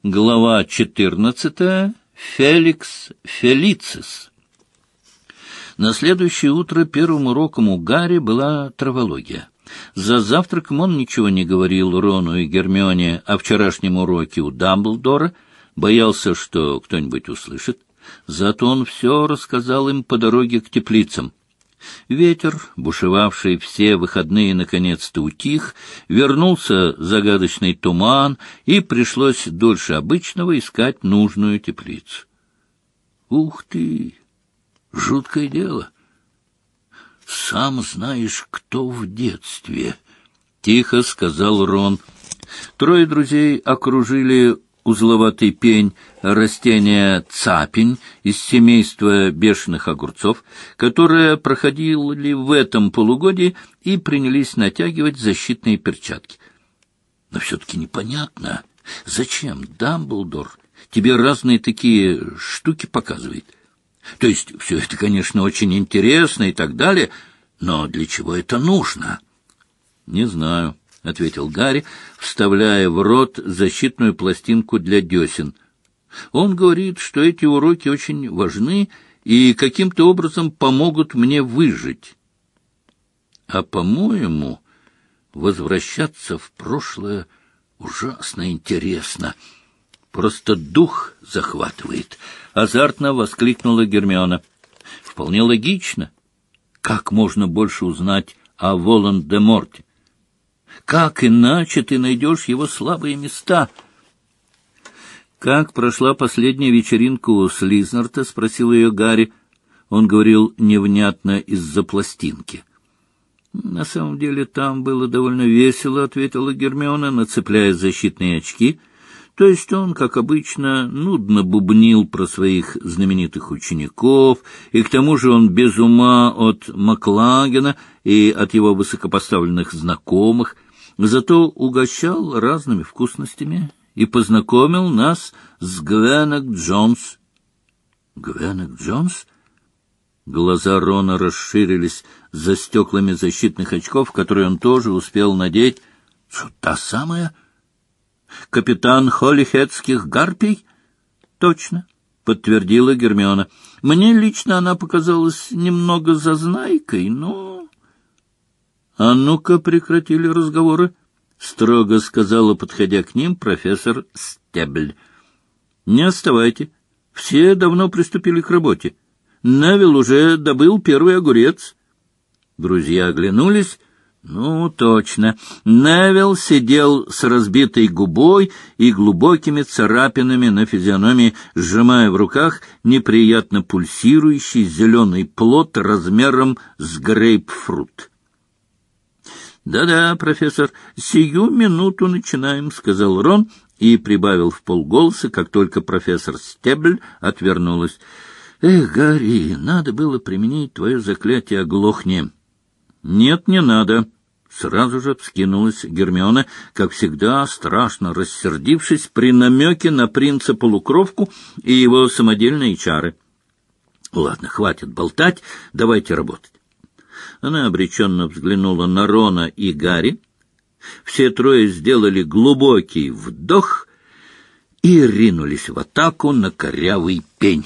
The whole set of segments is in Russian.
Глава 14. Феликс Фелицис. На следующее утро первым уроком у Гарри была травология. За завтраком он ничего не говорил Рону и Гермионе о вчерашнем уроке у Дамблдора, боялся, что кто-нибудь услышит. Зато он все рассказал им по дороге к теплицам. Ветер, бушевавший все выходные, наконец-то утих, вернулся загадочный туман, и пришлось дольше обычного искать нужную теплицу. Ух ты! Жуткое дело! Сам знаешь, кто в детстве, — тихо сказал Рон. Трое друзей окружили узловатый пень, растение цапень из семейства бешеных огурцов, которые проходили в этом полугодии, и принялись натягивать защитные перчатки. Но все-таки непонятно, зачем Дамблдор тебе разные такие штуки показывает. То есть все это, конечно, очень интересно и так далее, но для чего это нужно? — Не знаю, — ответил Гарри, вставляя в рот защитную пластинку для десен. Он говорит, что эти уроки очень важны и каким-то образом помогут мне выжить. А, по-моему, возвращаться в прошлое ужасно интересно. Просто дух захватывает, — азартно воскликнула Гермиона. Вполне логично. Как можно больше узнать о Волан-де-Морте? Как иначе ты найдешь его слабые места? — Как прошла последняя вечеринка у Слизнарта? — спросил ее Гарри. Он говорил невнятно из-за пластинки. — На самом деле там было довольно весело, — ответила Гермиона, нацепляя защитные очки. То есть он, как обычно, нудно бубнил про своих знаменитых учеников, и к тому же он без ума от Маклагена и от его высокопоставленных знакомых, зато угощал разными вкусностями и познакомил нас с Гвенек Джонс. — Гвенек Джонс? Глаза Рона расширились за стеклами защитных очков, которые он тоже успел надеть. — Что, та самая? Капитан Холлихедских гарпий? — Точно, — подтвердила Гермиона. — Мне лично она показалась немного зазнайкой, но... — А ну-ка, прекратили разговоры, — строго сказала, подходя к ним, профессор Стебль. — Не отставайте. Все давно приступили к работе. Невилл уже добыл первый огурец. Друзья оглянулись. Ну, точно. Невилл сидел с разбитой губой и глубокими царапинами на физиономии, сжимая в руках неприятно пульсирующий зеленый плод размером с грейпфрут. «Да-да, профессор, сию минуту начинаем», — сказал Рон и прибавил вполголоса, как только профессор Стебль отвернулась. «Эх, Гарри, надо было применить твое заклятие «Оглохни». «Нет, не надо», — сразу же вскинулась Гермиона, как всегда, страшно рассердившись при намеке на принца-полукровку и его самодельные чары. «Ладно, хватит болтать, давайте работать». Она обреченно взглянула на Рона и Гарри. Все трое сделали глубокий вдох и ринулись в атаку на корявый пень.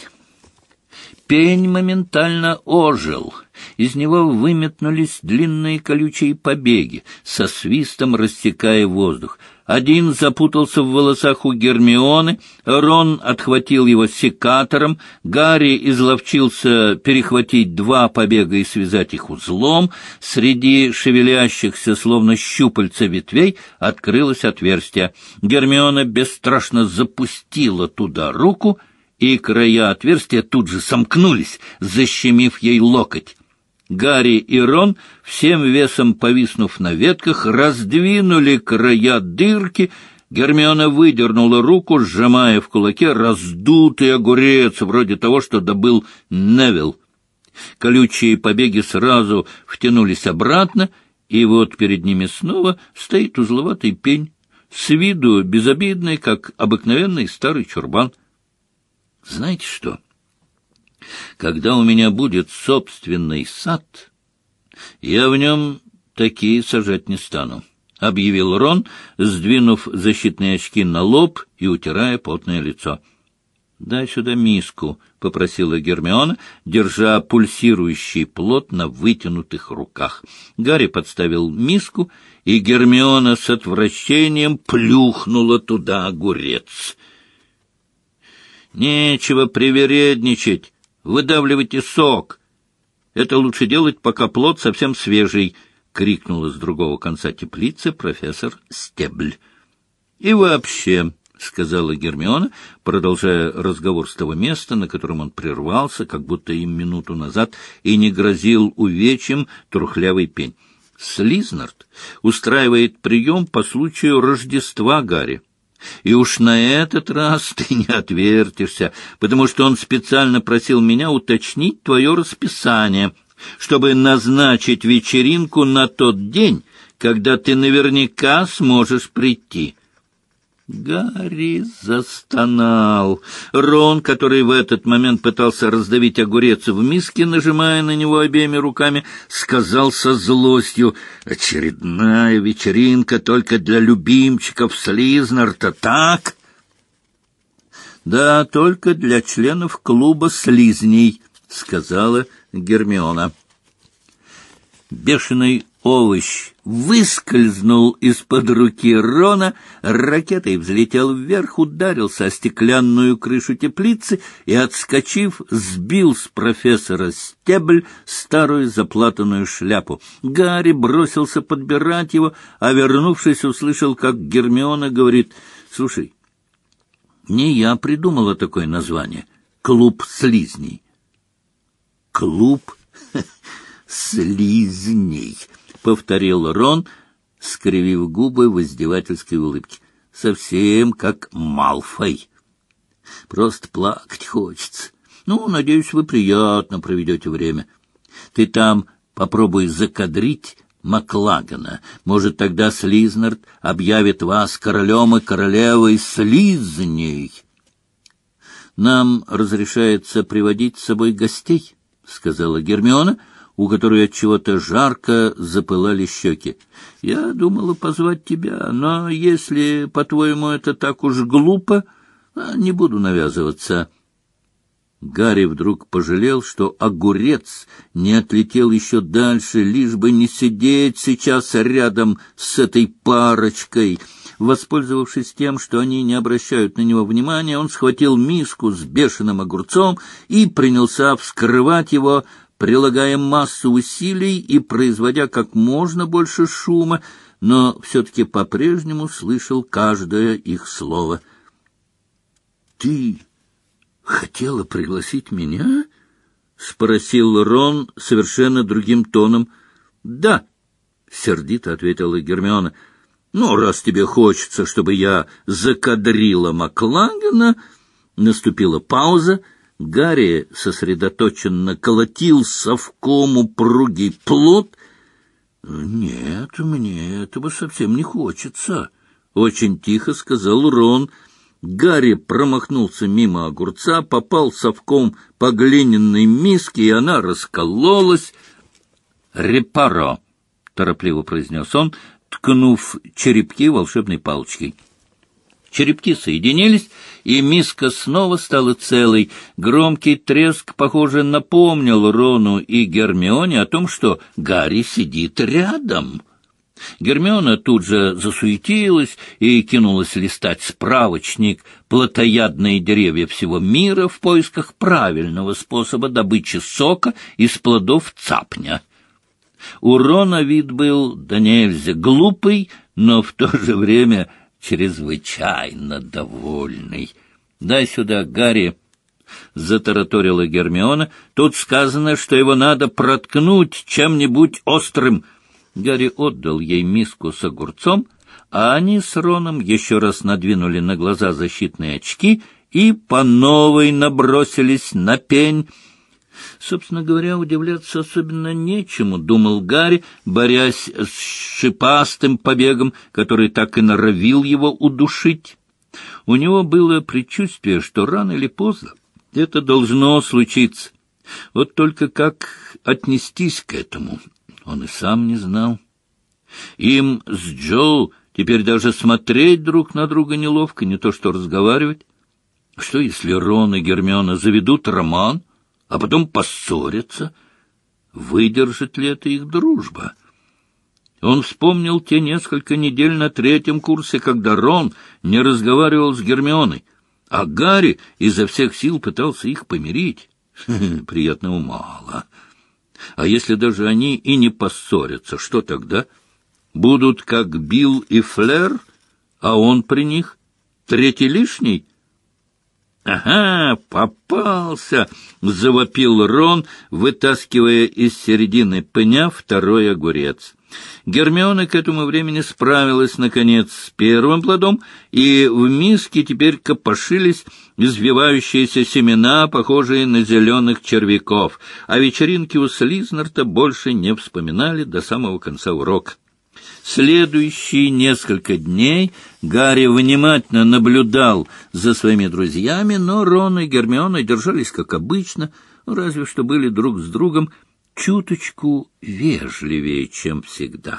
Пень моментально ожил. Из него выметнулись длинные колючие побеги, со свистом рассекая воздух. Один запутался в волосах у Гермионы, Рон отхватил его секатором, Гарри изловчился перехватить два побега и связать их узлом. Среди шевелящихся, словно щупальца ветвей, открылось отверстие. Гермиона бесстрашно запустила туда руку, и края отверстия тут же сомкнулись, защемив ей локоть. Гарри и Рон, всем весом повиснув на ветках, раздвинули края дырки. Гермиона выдернула руку, сжимая в кулаке раздутый огурец, вроде того, что добыл Невилл. Колючие побеги сразу втянулись обратно, и вот перед ними снова стоит узловатый пень, с виду безобидный, как обыкновенный старый чурбан. Знаете что? Когда у меня будет собственный сад, я в нем такие сажать не стану. — объявил Рон, сдвинув защитные очки на лоб и утирая потное лицо. — Дай сюда миску, — попросила Гермиона, держа пульсирующий плод на вытянутых руках. Гарри подставил миску, и Гермиона с отвращением плюхнула туда огурец. — Нечего привередничать, выдавливайте сок. Это лучше делать, пока плод совсем свежий, — крикнула с другого конца теплицы профессор Стебль. — И вообще, — сказала Гермиона, продолжая разговор с того места, на котором он прервался, как будто им минуту назад, и не грозил увечьем трухлявый пень. — Слизнард устраивает прием по случаю Рождества, Гарри. И уж на этот раз ты не отвертишься, потому что он специально просил меня уточнить твое расписание, чтобы назначить вечеринку на тот день, когда ты наверняка сможешь прийти. Гарри застонал. Рон, который в этот момент пытался раздавить огурец в миске, нажимая на него обеими руками, сказал со злостью: «Очередная вечеринка только для любимчиков Слизнарта, так?» «Да, только для членов клуба слизней», — сказала Гермиона. Бешеный овощ выскользнул из-под руки Рона, ракетой взлетел вверх, ударился о стеклянную крышу теплицы и, отскочив, сбил с профессора Стебль старую заплатанную шляпу. Гарри бросился подбирать его, а, вернувшись, услышал, как Гермиона говорит: «Слушай, не я придумала такое название. Клуб слизней». «Клуб слизней», — повторил Рон, скривив губы в издевательской улыбке. «Совсем как Малфой. Просто плакать хочется. Ну, надеюсь, вы приятно проведете время. Ты там попробуй закадрить Маклагана. Может, тогда Слизнард объявит вас королем и королевой слизней». «Нам разрешается приводить с собой гостей», — сказала Гермиона, у которой от чего-то жарко запылали щеки. «Я думала позвать тебя, но если, по-твоему, это так уж глупо, не буду навязываться». Гарри вдруг пожалел, что огурец не отлетел еще дальше, лишь бы не сидеть сейчас рядом с этой парочкой. Воспользовавшись тем, что они не обращают на него внимания, он схватил миску с бешеным огурцом и принялся вскрывать его, прилагая массу усилий и производя как можно больше шума, но все-таки по-прежнему слышал каждое их слово. — Ты хотела пригласить меня? — спросил Рон совершенно другим тоном. — Да, — сердито ответила Гермиона. — Ну, раз тебе хочется, чтобы я закадрила Маклагана... Наступила пауза. Гарри сосредоточенно колотил совком упругий плод. — Нет, мне этого совсем не хочется, — очень тихо сказал Рон. Гарри промахнулся мимо огурца, попал совком по глиняной миске, и она раскололась. — «Репаро», — торопливо произнес он, ткнув черепки волшебной палочкой. Черепки соединились, и миска снова стала целой. Громкий треск, похоже, напомнил Рону и Гермионе о том, что Гарри сидит рядом. Гермиона тут же засуетилась и кинулась листать справочник «Плотоядные деревья всего мира» в поисках правильного способа добычи сока из плодов цапня. У Рона вид был да нельзя глупый, но в то же время чрезвычайно довольный. — Дай сюда, Гарри, — затараторила Гермиона. — Тут сказано, что его надо проткнуть чем-нибудь острым. Гарри отдал ей миску с огурцом, а они с Роном еще раз надвинули на глаза защитные очки и по новой набросились на пень. Собственно говоря, удивляться особенно нечему, — думал Гарри, борясь с шипастым побегом, который так и норовил его удушить. У него было предчувствие, что рано или поздно это должно случиться. Вот только как отнестись к этому, он и сам не знал. Им с Джо теперь даже смотреть друг на друга неловко, не то что разговаривать. Что, если Рон и Гермиона заведут роман, а потом поссорятся? Выдержит ли это их дружба? Он вспомнил те несколько недель на 3-м курсе, когда Рон не разговаривал с Гермионой, а Гарри изо всех сил пытался их помирить. Приятного мало. А если даже они и не поссорятся, что тогда? Будут как Билл и Флер, а он при них 3-й лишний? «Ага, попался!» — завопил Рон, вытаскивая из середины пня 2-й огурец. Гермиона к этому времени справилась, наконец, с 1-м плодом, и в миске теперь копошились извивающиеся семена, похожие на зеленых червяков, а вечеринки у Слизнарта больше не вспоминали до самого конца урока. Следующие несколько дней Гарри внимательно наблюдал за своими друзьями, но Рон и Гермиона держались как обычно, разве что были друг с другом чуточку вежливее, чем всегда.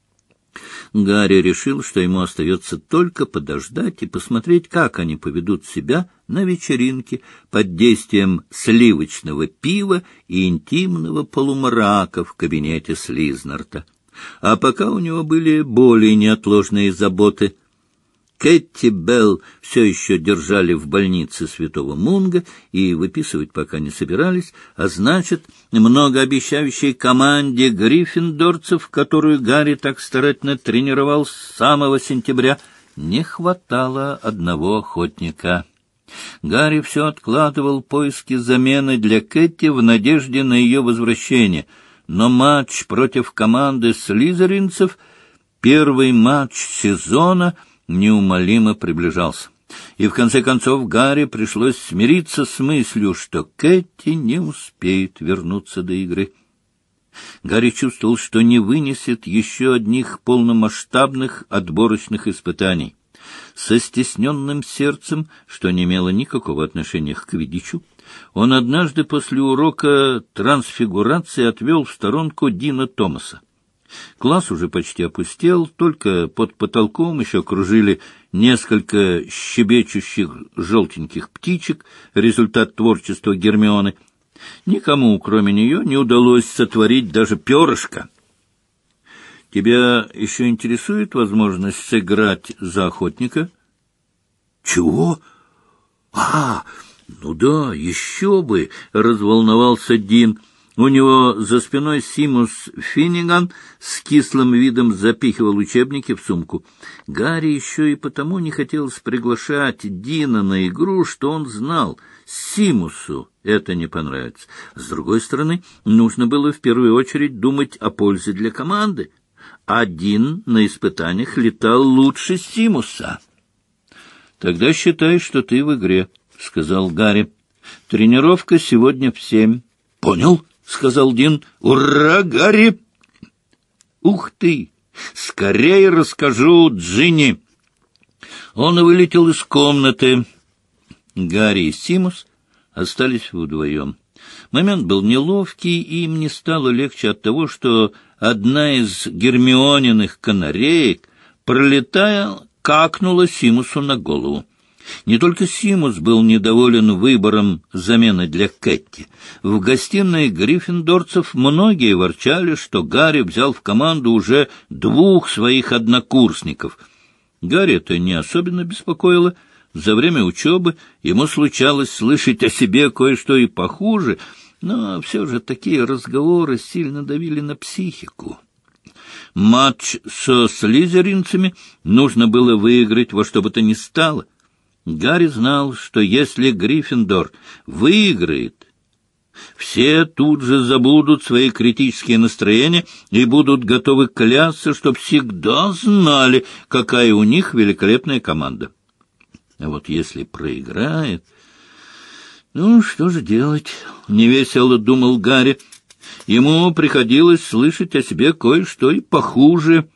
Гарри решил, что ему остается только подождать и посмотреть, как они поведут себя на вечеринке под действием сливочного пива и интимного полумрака в кабинете Слизнарта. А пока у него были более неотложные заботы. Кэти Белл все еще держали в больнице Святого Мунга и выписывать пока не собирались, а значит, многообещающей команде гриффиндорцев, которую Гарри так старательно тренировал с самого сентября, не хватало одного охотника. Гарри все откладывал поиски замены для Кэти в надежде на ее возвращение — но матч против команды слизеринцев, 1-й матч сезона, неумолимо приближался. И в конце концов Гарри пришлось смириться с мыслью, что Кэти не успеет вернуться до игры. Гарри чувствовал, что не вынесет еще одних полномасштабных отборочных испытаний. Со стесненным сердцем, что не имело никакого отношения к квиддичу, он однажды после урока трансфигурации отвел в сторонку Дина Томаса. Класс уже почти опустел, только под потолком еще кружили несколько щебечущих желтеньких птичек, результат творчества Гермионы. Никому, кроме нее, не удалось сотворить даже перышко. «Тебя еще интересует возможность сыграть за охотника?» «Чего? Ну да, еще бы!» — разволновался Дин. У него за спиной Симус Финниган с кислым видом запихивал учебники в сумку. Гарри еще и потому не хотелось приглашать Дина на игру, что он знал, Симусу это не понравится. С другой стороны, нужно было в первую очередь думать о пользе для команды. А Дин на испытаниях летал лучше Симуса. «Тогда считай, что ты в игре», — сказал Гарри. «Тренировка сегодня в 7». «Понял», — сказал Дин. «Ура, Гарри!» «Ух ты! Скорее расскажу Джинни!» Он вылетел из комнаты. Гарри и Симус остались вдвоем. Момент был неловкий, и им не стало легче от того, что одна из Гермиониных канареек, пролетая, какнула Симусу на голову. Не только Симус был недоволен выбором замены для Кэти. В гостиной гриффиндорцев многие ворчали, что Гарри взял в команду уже 2 своих однокурсников. Гарри это не особенно беспокоило. За время учебы ему случалось слышать о себе кое-что и похуже, но все же такие разговоры сильно давили на психику. Матч со слизеринцами нужно было выиграть во что бы то ни стало. Гарри знал, что если Гриффиндор выиграет, все тут же забудут свои критические настроения и будут готовы клясться, что всегда знали, какая у них великолепная команда. А вот если проиграет... Ну, что же делать? Невесело думал Гарри. Ему приходилось слышать о себе кое-что и похуже.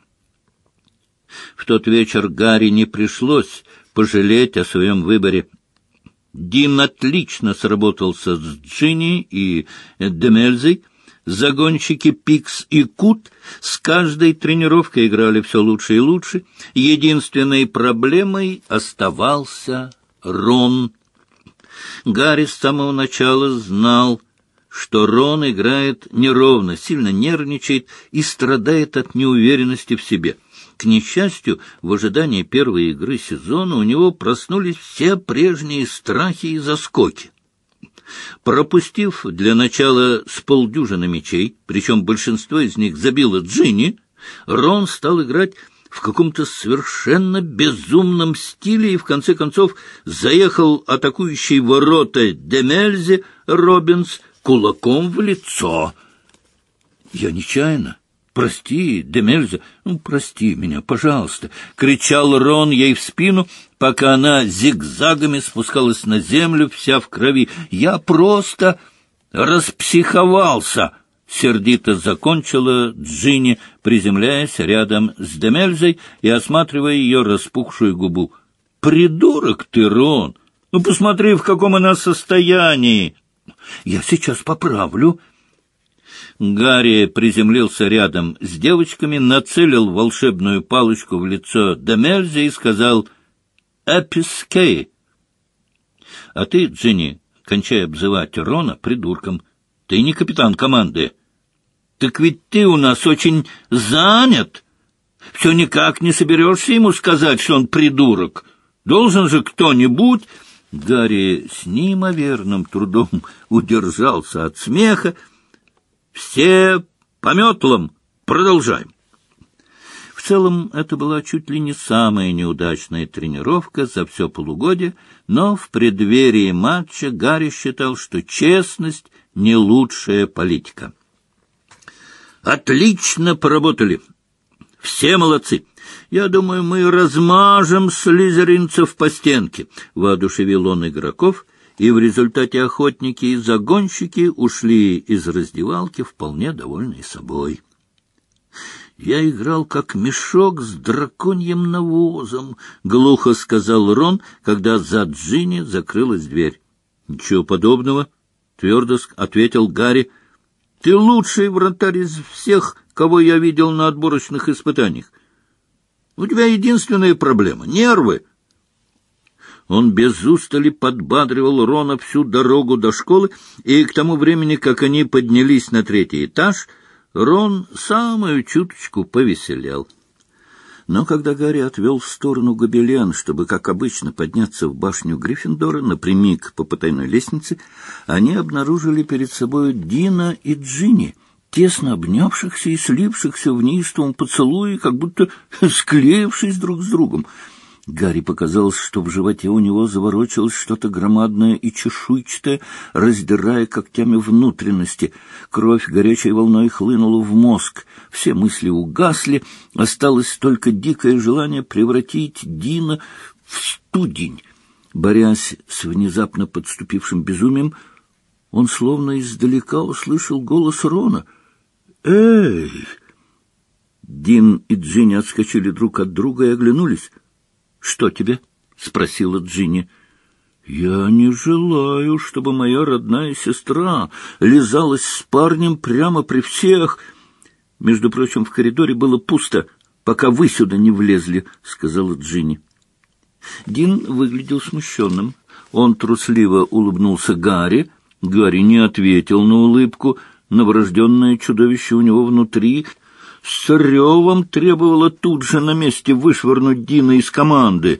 В тот вечер Гарри не пришлось пожалеть о своем выборе. Дин отлично сработался с Джинни и Демельзой. Загонщики Пикс и Кут с каждой тренировкой играли все лучше и лучше. Единственной проблемой оставался Рон. Гарри с самого начала знал, что Рон играет неровно, сильно нервничает и страдает от неуверенности в себе. К несчастью, в ожидании первой игры сезона у него проснулись все прежние страхи и заскоки. Пропустив для начала с полдюжины мячей, причем большинство из них забила Джинни, Рон стал играть в каком-то совершенно безумном стиле и, в конце концов, заехал атакующий ворота Демельзе Робинс кулаком в лицо. «Я нечаянно. Прости, Демельзе, прости меня, пожалуйста», — кричал Рон ей в спину, пока она зигзагами спускалась на землю, вся в крови. «Я просто распсиховался», — сердито закончила Джинни, приземляясь рядом с Демельзой и осматривая ее распухшую губу. «Придурок ты, Рон! Посмотри, в каком она состоянии!» «Я сейчас поправлю». Гарри приземлился рядом с девочками, нацелил волшебную палочку в лицо Демельзе и сказал «Эпискей». «А ты, Джинни, кончай обзывать Рона придурком. Ты не капитан команды. Так ведь ты у нас очень занят. Все никак не соберешься ему сказать, что он придурок. Должен же кто-нибудь...» Гарри с неимоверным трудом удержался от смеха. «Все по метлам. Продолжаем». В целом, это была чуть ли не самая неудачная тренировка за все полугодие, но в преддверии матча Гарри считал, что честность — не лучшая политика. «Отлично поработали. Все молодцы. Я думаю, мы размажем слизеринцев по стенке», — воодушевил он игроков, и в результате охотники и загонщики ушли из раздевалки вполне довольные собой. «Я играл как мешок с драконьим навозом», — глухо сказал Рон, когда за Джинни закрылась дверь. «Ничего подобного», — твердо ответил Гарри. «Ты лучший вратарь из всех, кого я видел на отборочных испытаниях. У тебя единственная проблема — нервы». Он без устали подбадривал Рона всю дорогу до школы, и к тому времени, как они поднялись на третий этаж, Рон самую чуточку повеселел. Но когда Гарри отвел в сторону гобелен, чтобы, как обычно, подняться в башню Гриффиндора напрямик по потайной лестнице, они обнаружили перед собой Дина и Джинни, тесно обнявшихся и слипшихся в неистовом поцелуе, как будто склеившись друг с другом. Гарри показалось, что в животе у него заворочилось что-то громадное и чешуйчатое, раздирая когтями внутренности. Кровь горячей волной хлынула в мозг. Все мысли угасли, осталось только дикое желание превратить Дина в студень. Борясь с внезапно подступившим безумием, он словно издалека услышал голос Рона. «Эй!» Дин и Джинни отскочили друг от друга и оглянулись. «Что тебе?» — спросила Джинни. «Я не желаю, чтобы моя родная сестра лизалась с парнем прямо при всех. Между прочим, в коридоре было пусто, пока вы сюда не влезли», — сказала Джинни. Дин выглядел смущенным. Он трусливо улыбнулся Гарри. Гарри не ответил на улыбку. Новорожденное чудовище у него внутри с ревом требовало тут же на месте вышвырнуть Дина из команды.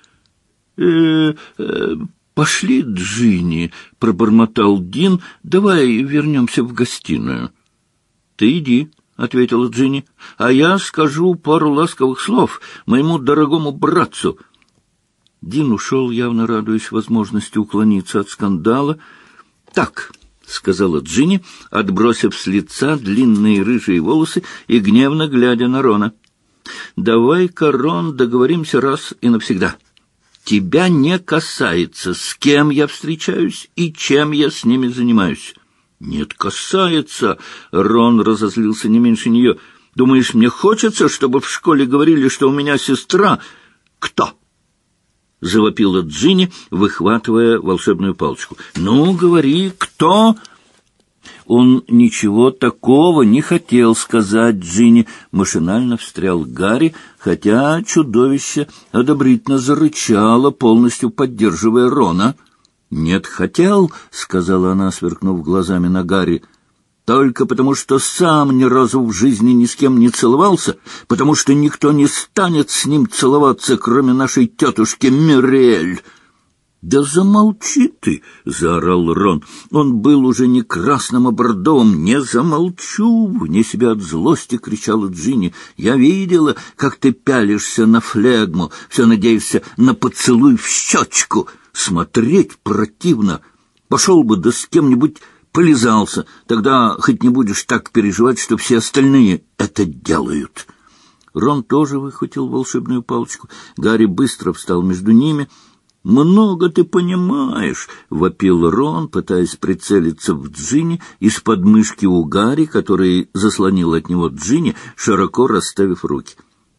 «Пошли, Джинни», — пробормотал Дин, — «давай вернемся в гостиную». «Ты иди», — ответила Джинни, — «а я скажу пару ласковых слов моему дорогому братцу». Дин ушел, явно радуясь возможности уклониться от скандала. «Так», — сказала Джинни, отбросив с лица длинные рыжие волосы и гневно глядя на Рона. «Давай-ка, Рон, договоримся раз и навсегда. Тебя не касается, с кем я встречаюсь и чем я с ними занимаюсь». «Нет, касается!» — Рон разозлился не меньше нее. «Думаешь, мне хочется, чтобы в школе говорили, что у меня сестра?» «Кто?» — завопила Джинни, выхватывая волшебную палочку. «Ну, говори, кто?» Он ничего такого не хотел сказать Джинни, машинально встрял Гарри, хотя чудовище одобрительно зарычало, полностью поддерживая Рона. «Нет, хотел», — сказала она, сверкнув глазами на Гарри, — «только потому, что сам ни разу в жизни ни с кем не целовался, потому что никто не станет с ним целоваться, кроме нашей тетушки Мюриэль». «Да замолчи ты!» — заорал Рон. Он был уже не красным, а бордовым. «Не замолчу!» — вне себя от злости кричала Джинни. «Я видела, как ты пялишься на флегму, все надеешься на поцелуй в щечку. Смотреть противно. Пошел бы да с кем-нибудь полизался, тогда хоть не будешь так переживать, что все остальные это делают». Рон тоже выхватил волшебную палочку. Гарри быстро встал между ними. «Много ты понимаешь», — вопил Рон, пытаясь прицелиться в Джинни из подмышки у Гарри, который заслонил от него Джинни, широко расставив руки.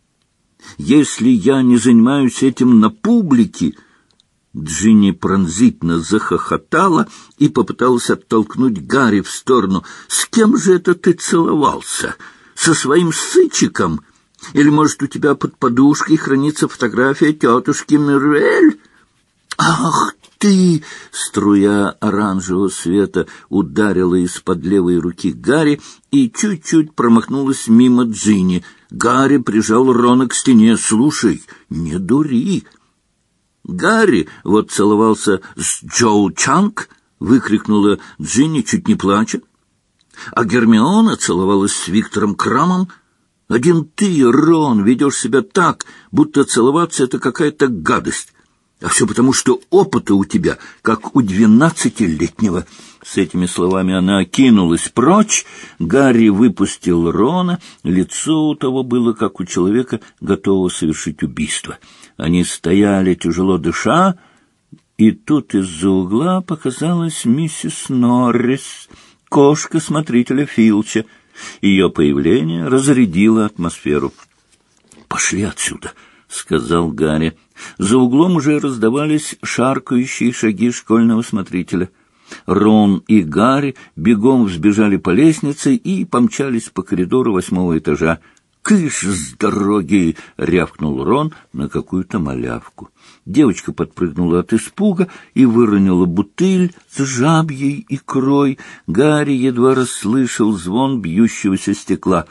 «Если я не занимаюсь этим на публике...» Джинни пронзительно захохотала и попыталась оттолкнуть Гарри в сторону. «С кем же это ты целовался? Со своим сычиком? Или, может, у тебя под подушкой хранится фотография тетушки Мюриэль?» «Ах ты!» — струя оранжевого света ударила из-под левой руки Гарри и чуть-чуть промахнулась мимо Джинни. Гарри прижал Рона к стене. «Слушай, не дури!» «Гарри вот целовался с Джоу Чанг!» — выкрикнула Джинни, чуть не плача. «А Гермиона целовалась с Виктором Крамом. Один ты, Рон, ведешь себя так, будто целоваться — это какая-то гадость. А все потому, что опыта у тебя, как у 12-летнего. С этими словами она кинулась прочь. Гарри выпустил Рона. Лицо у того было, как у человека, готового совершить убийство. Они стояли, тяжело дыша, и тут из-за угла показалась миссис Норрис, кошка смотрителя Филча. Ее появление разрядило атмосферу. «Пошли отсюда», — сказал Гарри. За углом уже раздавались шаркающие шаги школьного смотрителя. Рон и Гарри бегом взбежали по лестнице и помчались по коридору 8-го этажа. «Кыш с дороги!» — рявкнул Рон на какую-то малявку. Девочка подпрыгнула от испуга и выронила бутыль с жабьей икрой. Гарри едва расслышал звон бьющегося стекла.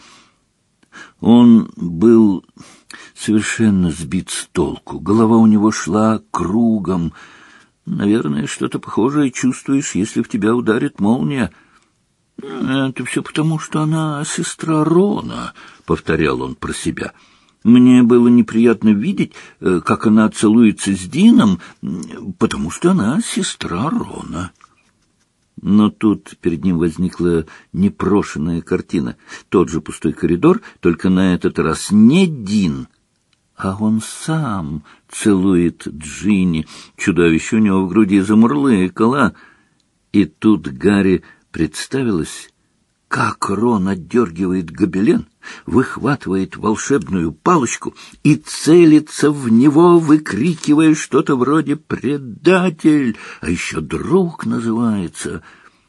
Он был совершенно сбит с толку. Голова у него шла кругом. «Наверное, что-то похожее чувствуешь, если в тебя ударит молния». «Это все потому, что она сестра Рона», — повторял он про себя. «Мне было неприятно видеть, как она целуется с Дином, потому что она сестра Рона». Но тут перед ним возникла непрошенная картина. Тот же пустой коридор, только на этот раз не Дин, а он сам целует Джинни. Чудовище у него в груди замурлыкало. И тут Гарри представилось, как Рон отдергивает гобелен, выхватывает волшебную палочку и целится в него, выкрикивая что-то вроде «предатель», а еще «друг» называется.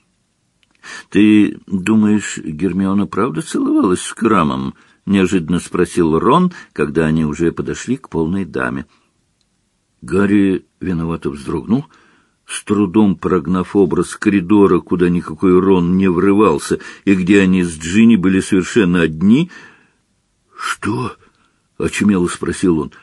«Ты думаешь, Гермиона правда целовалась с Крамом?» — неожиданно спросил Рон, когда они уже подошли к полной даме. Гарри виновато вздрогнул, с трудом прогнав образ коридора, куда никакой Рон не врывался, и где они с Джинни были совершенно одни. «Что?» — очумело спросил он.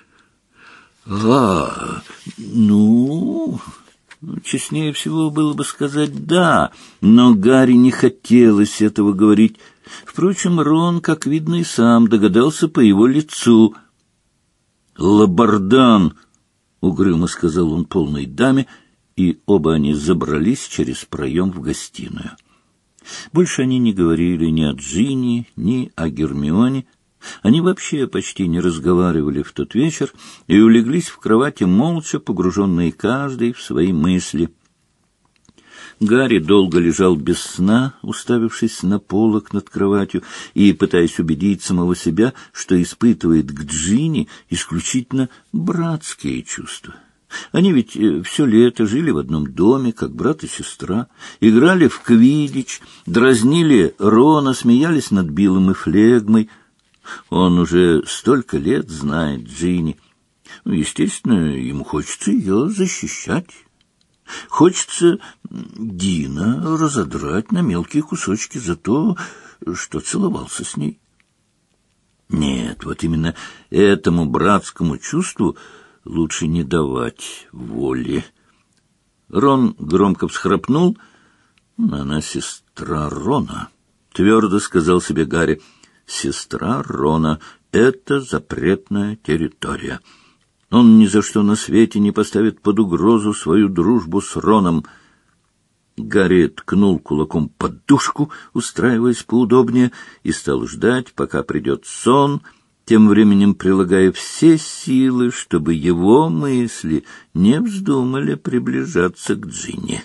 Ну, честнее всего было бы сказать «да», но Гарри не хотелось этого говорить. Впрочем, Рон, как видно, и сам догадался по его лицу. «Лабардан!» — угрюмо сказал он полной даме, и оба они забрались через проем в гостиную. Больше они не говорили ни о Джинни, ни о Гермионе. Они вообще почти не разговаривали в тот вечер и улеглись в кровати молча, погруженные каждый в свои мысли. Гарри долго лежал без сна, уставившись на полок над кроватью и пытаясь убедить самого себя, что испытывает к Джинни исключительно братские чувства. Они ведь все лето жили в одном доме, как брат и сестра, играли в квиддич, дразнили Рона, смеялись над Биллом и Флегмой. Он уже столько лет знает Джинни. Естественно, ему хочется ее защищать. Хочется Дина разодрать на мелкие кусочки за то, что целовался с ней. Нет, вот именно этому братскому чувству лучше не давать воли. Рон громко всхрапнул. Она сестра Рона, твердо сказал себе Гарри. Сестра Рона — это запретная территория. Он ни за что на свете не поставит под угрозу свою дружбу с Роном. Гарри ткнул кулаком под подушку, устраиваясь поудобнее, и стал ждать, пока придет сон, тем временем прилагая все силы, чтобы его мысли не вздумали приближаться к Джинни.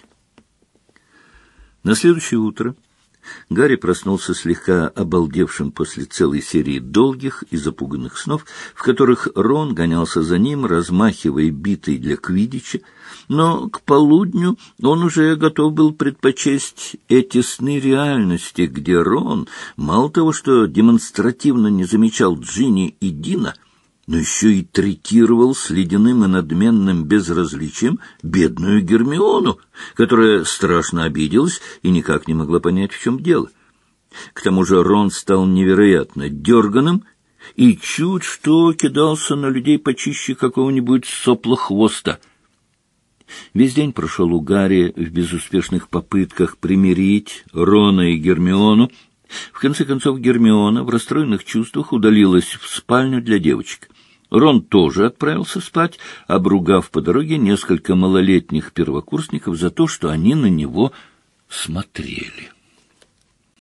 На следующее утро Гарри проснулся слегка обалдевшим после целой серии долгих и запуганных снов, в которых Рон гонялся за ним, размахивая битой для квиддича, но к полудню он уже готов был предпочесть эти сны реальности, где Рон мало того, что демонстративно не замечал Джинни и Дина, но еще и третировал с ледяным и надменным безразличием бедную Гермиону, которая страшно обиделась и никак не могла понять, в чем дело. К тому же Рон стал невероятно дерганым и чуть что кидался на людей почище какого-нибудь соплохвоста. Весь день прошел у Гарри в безуспешных попытках примирить Рона и Гермиону. В конце концов Гермиона в расстроенных чувствах удалилась в спальню для девочек. Рон тоже отправился спать, обругав по дороге несколько малолетних первокурсников за то, что они на него смотрели.